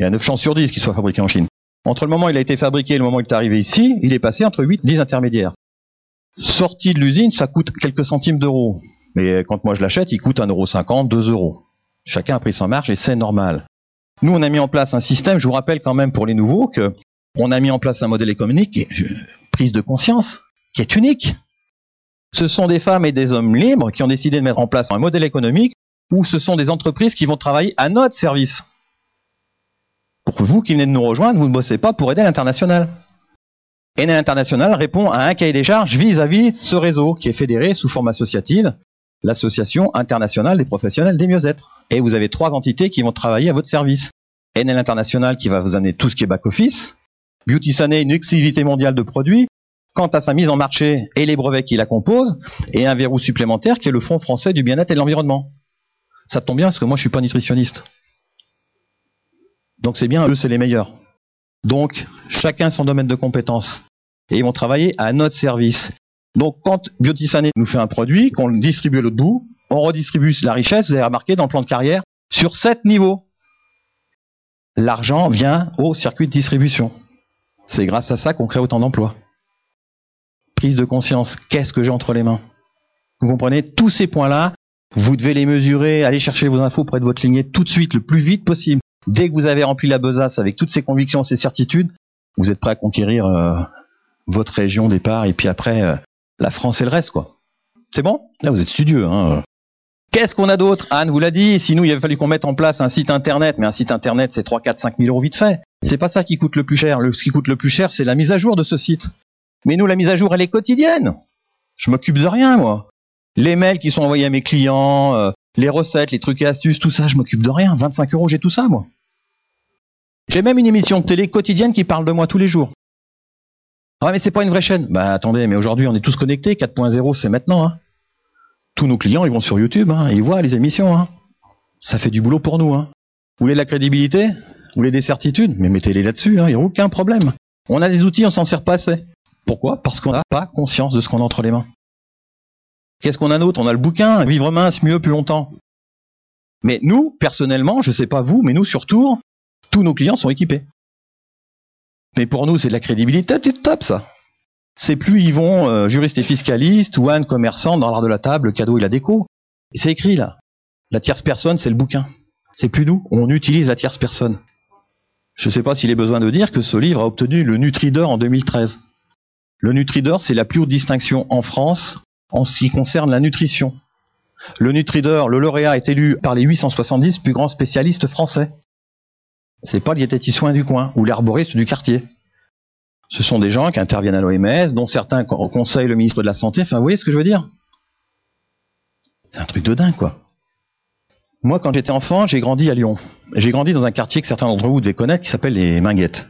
Il y a 9 chances sur 10 qu'il soit fabriqué en Chine. Entre le moment où il a été fabriqué et le moment où il est arrivé ici, il est passé entre 8 et 10 intermédiaires. Sorti de l'usine, ça coûte quelques centimes d'euros. Mais quand moi je l'achète, il coûte 1,50 €, 2 €. Chacun a pris sa marge et c'est normal. Nous, on a mis en place un système, je vous rappelle quand même pour les nouveaux, que on a mis en place un modèle économique, prise de conscience, qui est unique. Ce sont des femmes et des hommes libres qui ont décidé de mettre en place un modèle économique où ce sont des entreprises qui vont travailler à notre service. Pour vous qui venez de nous rejoindre, vous ne bossez pas pour Enel International. Enel International répond à un cahier des charges vis-à-vis de ce réseau qui est fédéré sous forme associative, l'Association internationale des professionnels des mieux-être. Et vous avez 3 entités qui vont travailler à votre service. Enel International qui va vous amener tout ce qui est back-office, Beauty Sané, une exclusivité mondiale de produits, quant à sa mise en marché et les brevets qui la composent, et un verrou supplémentaire qui est le Fonds français du bien-être et de l'environnement. Ça tombe bien parce que moi je suis pas nutritionniste. Donc c'est bien, eux c'est les meilleurs. Donc chacun son domaine de compétences. Et ils vont travailler à notre service. Donc quand Beauty Sané nous fait un produit, qu'on le distribue à l'autre bout, on redistribue la richesse, vous avez remarqué dans le plan de carrière, sur 7 niveaux. L'argent vient au circuit de distribution. C'est grâce à ça qu'on crée autant d'emplois. Prise de conscience, qu'est-ce que j'ai entre les mains? Vous comprenez, tous ces points-là, vous devez les mesurer, aller chercher vos infos près de votre lignée tout de suite, le plus vite possible. Dès que vous avez rempli la besace avec toutes ces convictions, ces certitudes, vous êtes prêt à conquérir votre région au départ, et puis après, la France et le reste, quoi. C'est bon? Là, vous êtes studieux, hein. Qu'est-ce qu'on a d'autre? Anne vous l'a dit, sinon il avait fallu qu'on mette en place un site internet, mais un site internet c'est 3, 4, 5 000 € vite fait. C'est pas ça qui coûte le plus cher. Ce qui coûte le plus cher, c'est la mise à jour de ce site. Mais nous, la mise à jour, elle est quotidienne. Je m'occupe de rien, moi. Les mails qui sont envoyés à mes clients, les recettes, les trucs et astuces, tout ça, je m'occupe de rien. 25 €, j'ai tout ça, moi. J'ai même une émission de télé quotidienne qui parle de moi tous les jours. Ah, mais c'est pas une vraie chaîne. Bah, attendez, mais aujourd'hui, on est tous connectés. 4.0, c'est maintenant, hein. Tous nos clients, ils vont sur YouTube, hein, et ils voient les émissions, hein. Ça fait du boulot pour nous, hein. Vous voulez de la crédibilité? Vous voulez des certitudes? Mais mettez-les là-dessus, hein, il n'y a aucun problème. On a des outils, on s'en sert pas assez. Pourquoi? Parce qu'on n'a pas conscience de ce qu'on a entre les mains. Qu'est-ce qu'on a d'autre? On a le bouquin, Vivre mince, mieux, plus longtemps. Mais nous, personnellement, je sais pas vous, mais nous, surtout, tous nos clients sont équipés. Mais pour nous, c'est de la crédibilité, c'est top, ça. C'est plus ils vont juristes et fiscalistes ou un commerçant dans l'art de la table, le cadeau et la déco. Et c'est écrit, là. La tierce personne, c'est le bouquin. C'est plus nous, on utilise la tierce personne. Je ne sais pas s'il est besoin de dire que ce livre a obtenu le Nutri-d'or en 2013. Le Nutri-d'or, c'est la plus haute distinction en France en ce qui concerne la nutrition. Le Nutri-d'or, le lauréat est élu par les 870 plus grands spécialistes français. C'est pas le diététicien du coin ou l'herboriste du quartier. Ce sont des gens qui interviennent à l'OMS, dont certains conseillent le ministre de la Santé. Enfin, vous voyez ce que je veux dire? C'est un truc de dingue, quoi. Moi, quand j'étais enfant, j'ai grandi à Lyon. J'ai grandi dans un quartier que certains d'entre vous devaient connaître, qui s'appelle les Minguettes.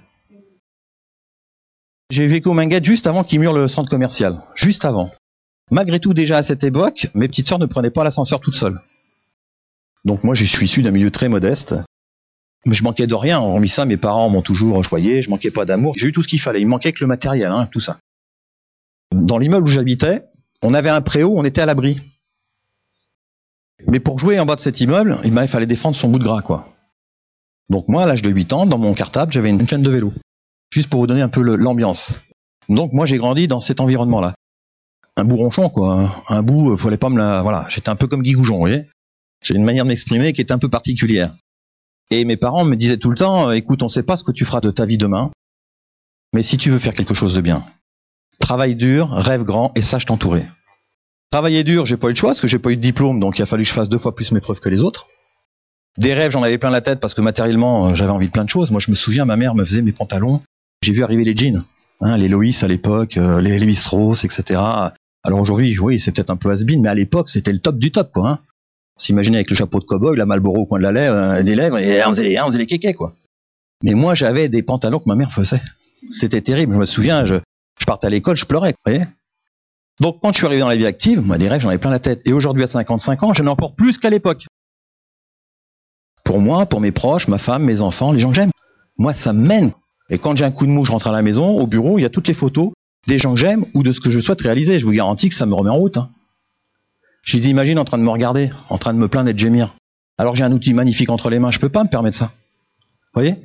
J'ai vécu aux Minguettes juste avant qu'ils murent le centre commercial. Juste avant. Malgré tout, déjà à cette époque, mes petites sœurs ne prenaient pas l'ascenseur toutes seules. Donc moi, je suis issu d'un milieu très modeste. Mais je manquais de rien. Hormis ça, mes parents m'ont toujours choyé, je manquais pas d'amour. J'ai eu tout ce qu'il fallait. Il me manquait que le matériel, hein, tout ça. Dans l'immeuble où j'habitais, on avait un préau, on était à l'abri. Mais pour jouer en bas de cet immeuble, il fallait défendre son bout de gras, quoi. Donc moi, à l'âge de 8 ans, dans mon cartable, j'avais une chaîne de vélo. Juste pour vous donner un peu l'ambiance. Donc moi, j'ai grandi dans cet environnement-là. Un bout ronchon, quoi. Un bout, fallait pas me la... Voilà, j'étais un peu comme Guy Goujon, vous voyez. J'ai une manière de m'exprimer qui est un peu particulière. Et mes parents me disaient tout le temps, écoute, on sait pas ce que tu feras de ta vie demain, mais si tu veux faire quelque chose de bien, travaille dur, rêve grand et sache t'entourer. Travailler dur, j'ai pas eu de choix parce que j'ai pas eu de diplôme, donc il a fallu que je fasse 2 fois plus mes preuves que les autres. Des rêves, j'en avais plein la tête parce que matériellement, j'avais envie de plein de choses. Moi, je me souviens, ma mère me faisait mes pantalons. J'ai vu arriver les jeans, hein, les Loïs à l'époque, les Lévi-Strauss, etc. Alors aujourd'hui, oui, c'est peut-être un peu has-been, mais à l'époque, c'était le top du top, quoi. Hein. S'imaginer avec le chapeau de cow-boy, la Marlboro au coin de la lèvre, des lèvres, et on faisait les kékés, quoi. Mais moi, j'avais des pantalons que ma mère faisait. C'était terrible. Je me souviens, je partais à l'école, je pleurais, vous voyez. Donc, quand je suis arrivé dans la vie active, moi, des rêves, j'en avais plein la tête. Et aujourd'hui, à 55 ans, j'en ai encore plus qu'à l'époque. Pour moi, pour mes proches, ma femme, mes enfants, les gens que j'aime. Moi, ça me mène. Et quand j'ai un coup de mou, je rentre à la maison, au bureau, il y a toutes les photos des gens que j'aime ou de ce que je souhaite réaliser. Je vous garantis que ça me remet en route. Hein. Je les imagine en train de me regarder, en train de me plaindre et de gémir. Alors j'ai un outil magnifique entre les mains, je peux pas me permettre ça. Vous voyez?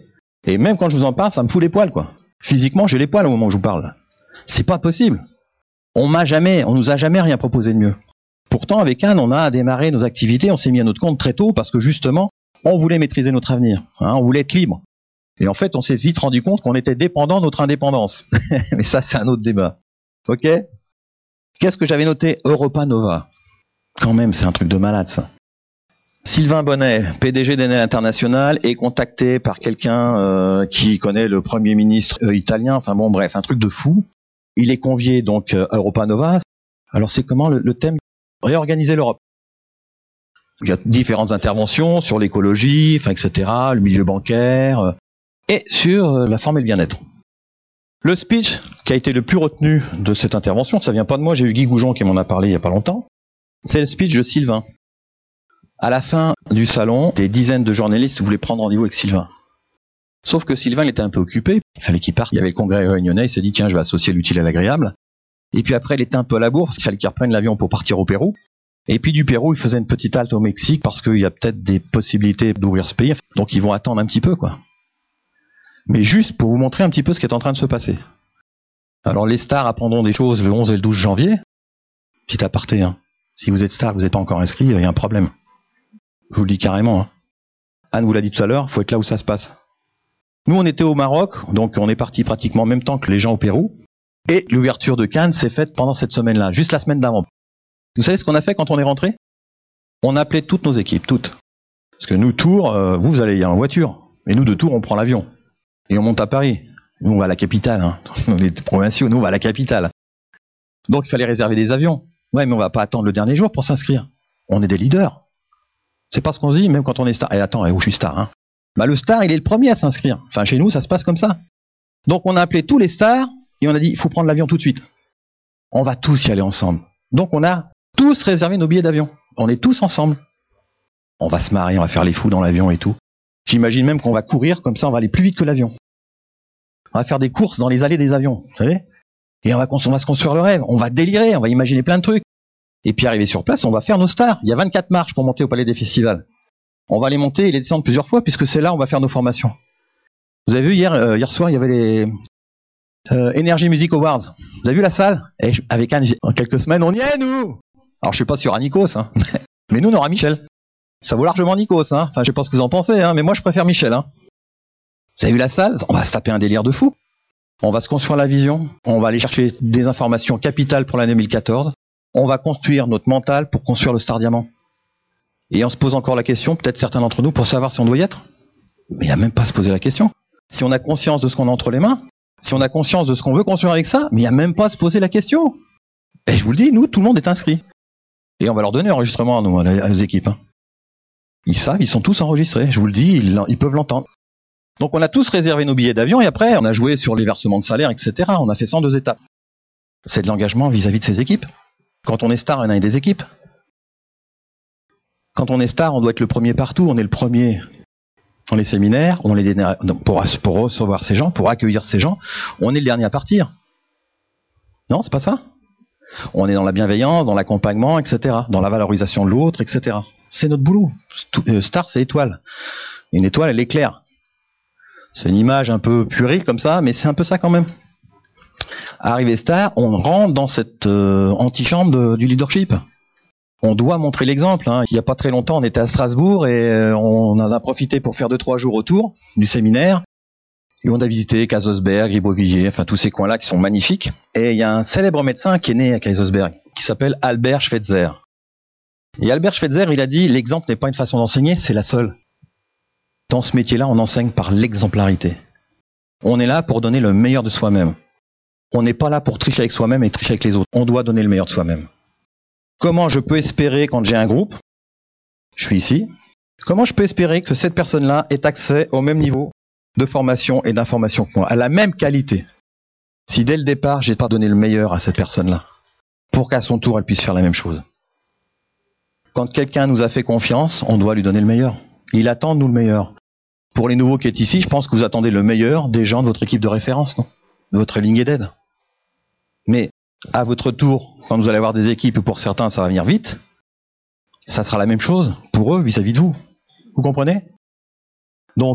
Et même quand je vous en parle, ça me fout les poils, quoi. Physiquement, j'ai les poils au moment où je vous parle. C'est pas possible. On nous a jamais rien proposé de mieux. Pourtant, avec Anne, on a démarré nos activités, on s'est mis à notre compte très tôt parce que justement, on voulait maîtriser notre avenir. On voulait être libre. Et en fait, on s'est vite rendu compte qu'on était dépendant de notre indépendance. Mais ça, c'est un autre débat. Ok ? Qu'est-ce que j'avais noté ? Europa Nova. Quand même, c'est un truc de malade, ça. Sylvain Bonnet, PDG d'Enel International, est contacté par quelqu'un qui connaît le Premier ministre italien. Enfin bon, bref, un truc de fou. Il est convié donc à Europa Nova. Alors c'est comment le thème ? Réorganiser l'Europe. Il y a différentes interventions sur l'écologie, etc., le milieu bancaire, et sur la forme et le bien-être. Le speech qui a été le plus retenu de cette intervention, ça vient pas de moi, j'ai eu Guy Goujon qui m'en a parlé il y a pas longtemps, c'est le speech de Sylvain. À la fin du salon, des dizaines de journalistes voulaient prendre rendez-vous avec Sylvain. Sauf que Sylvain, il était un peu occupé, il fallait qu'il parte, il y avait le congrès réunionnais, il s'est dit tiens, je vais associer l'utile à l'agréable. Et puis après, il était un peu à la bourre, parce qu'il fallait qu'il reprenne l'avion pour partir au Pérou. Et puis du Pérou, il faisait une petite halte au Mexique, parce qu'il y a peut-être des possibilités d'ouvrir ce pays, donc ils vont attendre un petit peu, quoi. Mais juste pour vous montrer un petit peu ce qui est en train de se passer. Alors les stars apprendront des choses le 11 et le 12 janvier. Petit aparté, hein. Si vous êtes star, vous n'êtes pas encore inscrit, il y a un problème. Je vous le dis carrément. Hein. Anne vous l'a dit tout à l'heure, il faut être là où ça se passe. Nous, on était au Maroc, donc on est parti pratiquement en même temps que les gens au Pérou. Et l'ouverture de Cannes s'est faite pendant cette semaine-là, juste la semaine d'avant. Vous savez ce qu'on a fait quand on est rentré ? On a appelé toutes nos équipes, toutes. Parce que nous, Tours, vous allez y en voiture. Et nous, de Tours, on prend l'avion. Et on monte à Paris. Nous, on va à la capitale. Hein. Les provinciaux, nous, on va à la capitale. Donc, il fallait réserver des avions. Ouais, mais on va pas attendre le dernier jour pour s'inscrire. On est des leaders. C'est pas ce qu'on se dit, même quand on est star. Et attends, où je suis star, hein. Bah, le star, il est le premier à s'inscrire. Enfin, chez nous, ça se passe comme ça. Donc, on a appelé tous les stars et on a dit, il faut prendre l'avion tout de suite. On va tous y aller ensemble. Donc, on a tous réservé nos billets d'avion. On est tous ensemble. On va se marier, on va faire les fous dans l'avion et tout. J'imagine même qu'on va courir, comme ça, on va aller plus vite que l'avion. On va faire des courses dans les allées des avions, vous savez. Et on va se construire le rêve. On va délirer, on va imaginer plein de trucs. Et puis, arrivé sur place, on va faire nos stars. Il y a 24 marches pour monter au Palais des Festivals. On va les monter et les descendre plusieurs fois, puisque c'est là où on va faire nos formations. Vous avez vu, hier soir, il y avait les Energy Music Awards. Vous avez vu la salle ? Et avec Anne, en quelques semaines, on y est, nous. Alors, je sais pas sur Nikos, hein. Mais nous, on aura Michel. Ça vaut largement Nikos, hein. Enfin, je sais pas ce que vous en pensez, hein, mais moi, je préfère Michel, hein. Vous avez vu la salle ? On va se taper un délire de fou. On va se construire la vision. On va aller chercher des informations capitales pour l'année 2014. On va construire notre mental pour construire le Star Diamant. Et on se pose encore la question, peut-être certains d'entre nous, pour savoir si on doit y être. Mais il n'y a même pas à se poser la question. Si on a conscience de ce qu'on a entre les mains, si on a conscience de ce qu'on veut construire avec ça, mais il n'y a même pas à se poser la question. Et je vous le dis, nous, tout le monde est inscrit. Et on va leur donner l'enregistrement à nos équipes. Hein. Ils savent, ils sont tous enregistrés. Je vous le dis, ils peuvent l'entendre. Donc on a tous réservé nos billets d'avion et après on a joué sur les versements de salaire, etc. On a fait 102 étapes. C'est de l'engagement vis-à-vis de ses équipes. Quand on est star, on a des équipes. Quand on est star, on doit être le premier partout. On est le premier dans les séminaires, on est pour recevoir ces gens, pour accueillir ces gens. On est le dernier à partir. Non, c'est pas ça. On est dans la bienveillance, dans l'accompagnement, etc. Dans la valorisation de l'autre, etc. C'est notre boulot. Star, c'est étoile. Une étoile, elle éclaire. C'est une image un peu puérile comme ça, mais c'est un peu ça quand même. Arrivé star, on rentre dans cette antichambre du leadership. On doit montrer l'exemple. Hein. Il n'y a pas très longtemps, on était à Strasbourg et on en a profité pour faire 2-3 jours autour du séminaire. Et on a visité Kaisersberg, Ribeauvillé, enfin tous ces coins-là qui sont magnifiques. Et il y a un célèbre médecin qui est né à Kaisersberg, qui s'appelle Albert Schweitzer. Et Albert Schweitzer, il a dit, l'exemple n'est pas une façon d'enseigner, c'est la seule. Dans ce métier-là, on enseigne par l'exemplarité. On est là pour donner le meilleur de soi-même. On n'est pas là pour tricher avec soi-même et tricher avec les autres. On doit donner le meilleur de soi-même. Comment je peux espérer, quand j'ai un groupe, je suis ici, comment je peux espérer que cette personne-là ait accès au même niveau de formation et d'information que moi, à la même qualité, si dès le départ, je n'ai pas donné le meilleur à cette personne-là, pour qu'à son tour, elle puisse faire la même chose. Quand quelqu'un nous a fait confiance, on doit lui donner le meilleur. Il attend de nous le meilleur. Pour les nouveaux qui êtes ici, je pense que vous attendez le meilleur des gens de votre équipe de référence, non ? De votre lignée d'aide. Mais à votre tour, quand vous allez avoir des équipes, pour certains ça va venir vite, ça sera la même chose pour eux vis-à-vis de vous. Vous comprenez ? Donc,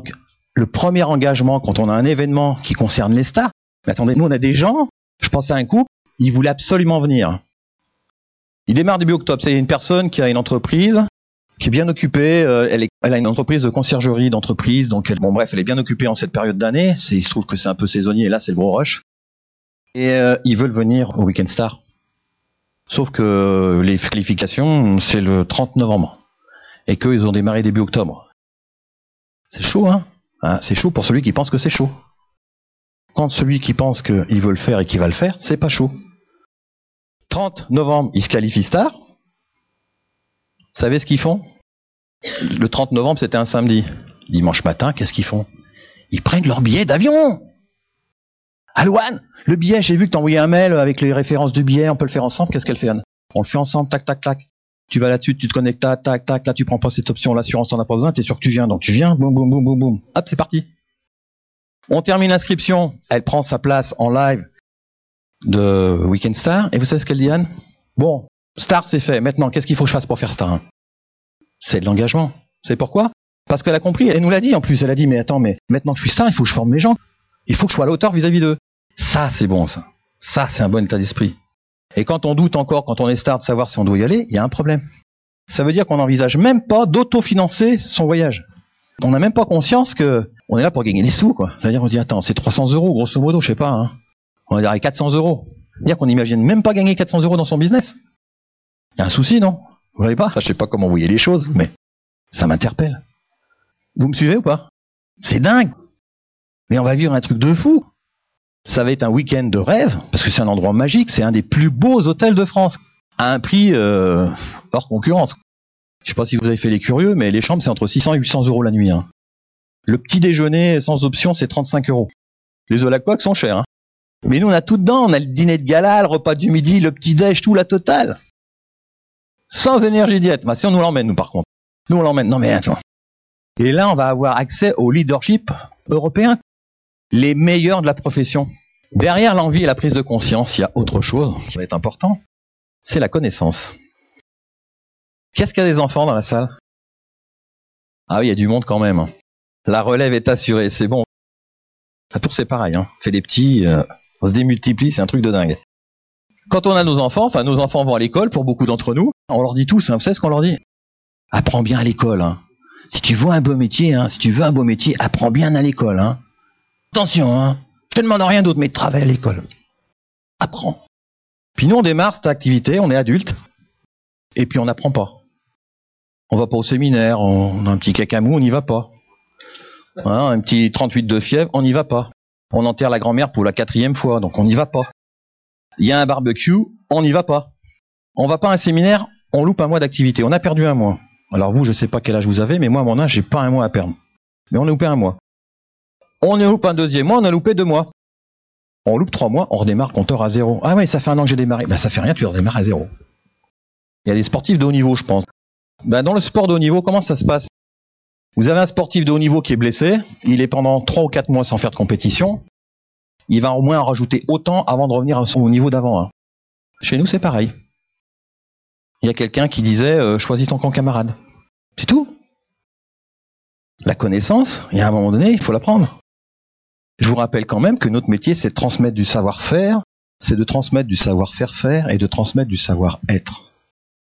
le premier engagement quand on a un événement qui concerne les stars. Mais attendez, nous on a des gens, je pensais à un couple, ils voulaient absolument venir. Il démarre début octobre, c'est une personne qui a une entreprise, qui est bien occupée, elle a une entreprise de conciergerie d'entreprise, donc elle est bien occupée en cette période d'année, il se trouve que c'est un peu saisonnier, et là c'est le gros rush. Et ils veulent venir au Weekend Star. Sauf que les qualifications, c'est le 30 novembre. Et qu'ils ont démarré début octobre. C'est chaud, hein, c'est chaud pour celui qui pense que c'est chaud. Quand celui qui pense qu'il veut le faire et qu'il va le faire, c'est pas chaud. 30 novembre, ils se qualifient Star. Vous savez ce qu'ils font? Le 30 novembre, c'était un samedi. Dimanche matin, qu'est-ce qu'ils font? Ils prennent leur billet d'avion. Alouane, le billet, j'ai vu que t'as envoyé un mail avec les références du billet, on peut le faire ensemble. Qu'est-ce qu'elle fait, Anne? On le fait ensemble, tac, tac, tac. Tu vas là-dessus, tu te connectes, tac, tac, tac, là tu prends pas cette option, l'assurance t'en as pas besoin, t'es sûr que tu viens, donc tu viens, boum, boum, boum, boum, boum. Hop, c'est parti. On termine l'inscription, elle prend sa place en live de Weekend Star, et vous savez ce qu'elle dit, Anne? Bon, Star c'est fait, maintenant qu'est-ce qu'il faut que je fasse pour faire Star? C'est de l'engagement. C'est pourquoi? Parce qu'elle a compris, elle nous l'a dit en plus, elle a dit mais attends, mais maintenant que je suis Star, il faut que je forme mes gens, il faut que je sois à la hauteur vis-à-vis d'eux. Ça c'est bon ça, c'est un bon état d'esprit. Et quand on doute encore, quand on est Star, de savoir si on doit y aller, il y a un problème. Ça veut dire qu'on n'envisage même pas d'autofinancer son voyage. On n'a même pas conscience que on est là pour gagner des sous, quoi. C'est-à-dire on se dit attends, c'est 300 €, grosso modo, je sais pas, hein. On va dire 400 €. C'est-à-dire qu'on n'imagine même pas gagner 400 € dans son business. Il y a un souci, non? Vous voyez pas? Enfin, je sais pas comment vous voyez les choses, mais ça m'interpelle. Vous me suivez ou pas? C'est dingue. Mais on va vivre un truc de fou. Ça va être un week-end de rêve, parce que c'est un endroit magique, c'est un des plus beaux hôtels de France, à un prix hors concurrence. Je sais pas si vous avez fait les curieux, mais les chambres c'est entre 600 et 800 € la nuit. Hein. Le petit déjeuner sans option c'est 35 €. Les holaquacs sont chers. Hein. Mais nous on a tout dedans, on a le dîner de gala, le repas du midi, le petit déj, tout la totale. Sans énergie diète. Bah, si on nous l'emmène nous par contre. Nous on l'emmène, non mais attends. Et là on va avoir accès au leadership européen. Les meilleurs de la profession. Derrière l'envie et la prise de conscience, il y a autre chose qui va être important, c'est la connaissance. Qu'est-ce qu'il y a des enfants dans la salle? Ah oui, il y a du monde quand même. La relève est assurée, c'est bon. La tour c'est pareil, hein. Fait des petits, on se démultiplie, c'est un truc de dingue. Quand on a nos enfants vont à l'école, pour beaucoup d'entre nous, on leur dit tous, hein, vous savez ce qu'on leur dit? Apprends bien à l'école. Hein. Si tu veux un beau métier, apprends bien à l'école. Hein. Attention, hein. Je te demande rien d'autre, mais travaille à l'école. Apprends. Puis nous, on démarre cette activité, on est adulte, et puis on n'apprend pas. On va pas au séminaire, on a un petit cacamou, on n'y va pas. Hein, un petit 38 de fièvre, on n'y va pas. On enterre la grand-mère pour la 4e fois, donc on n'y va pas. Il y a un barbecue, on n'y va pas. On va pas à un séminaire, on loupe un mois d'activité. On a perdu un mois. Alors vous, je sais pas quel âge vous avez, mais moi, à mon âge, j'ai pas un mois à perdre. Mais on a loupé un mois. On loupe un 2e mois, on a loupé 2 mois. On loupe 3 mois, on redémarre compteur à 0. Ah ouais, ça fait 1 an que j'ai démarré. Ben ça fait rien, tu redémarres à 0. Il y a des sportifs de haut niveau, je pense. Ben dans le sport de haut niveau, comment ça se passe? Vous avez un sportif de haut niveau qui est blessé, il est pendant 3 ou 4 mois sans faire de compétition. Il va au moins en rajouter autant avant de revenir au niveau d'avant. Hein. Chez nous, c'est pareil. Il y a quelqu'un qui disait choisis ton camp camarade. C'est tout. La connaissance, il y a un moment donné, il faut l'apprendre. Je vous rappelle quand même que notre métier, c'est de transmettre du savoir-faire, c'est de transmettre du savoir-faire-faire et de transmettre du savoir-être.